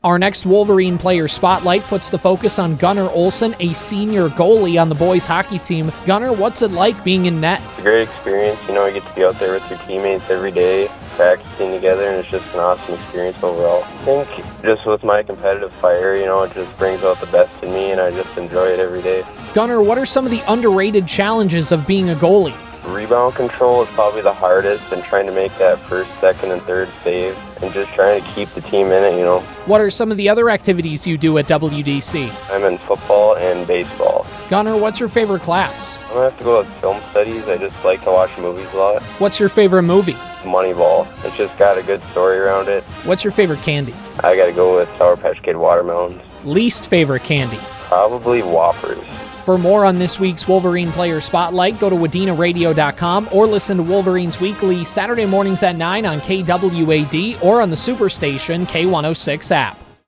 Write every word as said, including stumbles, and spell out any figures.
Our next Wolverine player spotlight puts the focus on Gunnar Olsen, a senior goalie on the boys hockey team. Gunnar, what's it like being in net? It's a great experience. You know, you get to be out there with your teammates every day, practicing together, and it's just an awesome experience overall. I think just with my competitive fire, you know, it just brings out the best in me, and I just enjoy it every day. Gunnar, what are some of the underrated challenges of being a goalie? Rebound control is probably the hardest, and trying to make that first, second, and third save, and just trying to keep the team in it, you know. What are some of the other activities you do at W D C? I'm in football and baseball. Gunnar, what's your favorite class? I'm going to have to go with film studies. I just like to watch movies a lot. What's your favorite movie? Moneyball. It's just got a good story around it. What's your favorite candy? I got to go with Sour Patch Kid watermelons. Least favorite candy? Probably Whoppers. For more on this week's Wolverine Player Spotlight, go to wadena radio dot com or listen to Wolverines Weekly Saturday mornings at nine on K W A D or on the Superstation K one oh six app.